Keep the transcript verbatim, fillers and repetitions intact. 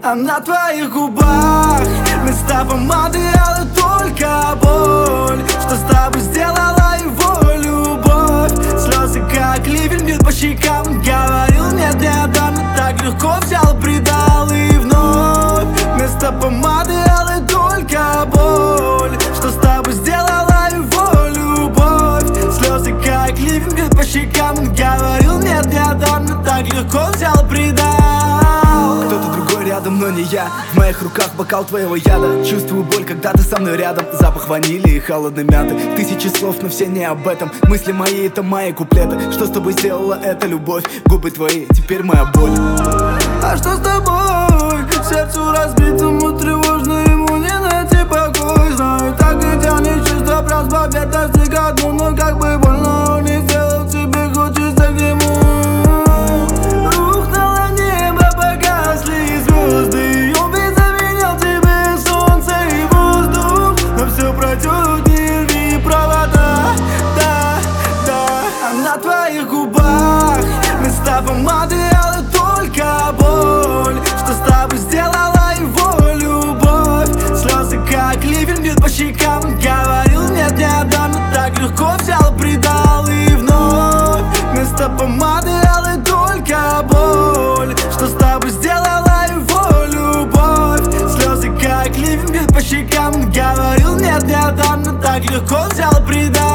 А на твоих губах вместо помады алый только боль. Что с тобой сделала его любовь? Слезы как ливень бьют по щекам. Говорил нет, не отдам, но так легко взял, предал и вновь. Вместо помады алый только боль. Что с тобой сделала его любовь? Слезы как ливень бьют по щекам. Говорил нет, не отдам, но так легко взял, предал. Кто-то другой рядом, но не я. В моих руках бокал твоего яда. Чувствую боль, когда ты со мной рядом. Запах ванили и холодной мяты. Тысячи слов, но все не об этом. Мысли мои — это мои куплеты. Что с тобой сделала эта любовь? Губы твои, теперь моя боль. А что с тобой? Сердцу разбитому тревожно, ему не найти покой. Знаю, так и тянет чувство, прям с побед достигать. Но как бы больно он не сделал, тебе хочется к нему. Рухнуло небо, погасли звезды. Он ведь заменял тебе солнце и воздух. Но все пройдет, не рви провода. Да, да. А на твоих губах вместо помады алый только боль. Что с тобой сделала его любовь? Слезы как ливень бьют по щекам. Говорил нет, не отдам, но так легко взял, предал и вновь. Вместо помады алый только боль. Что с тобой сделала его любовь? Слезы как ливень бьют по щекам. Говорил нет, не отдам, но так легко взял, предал.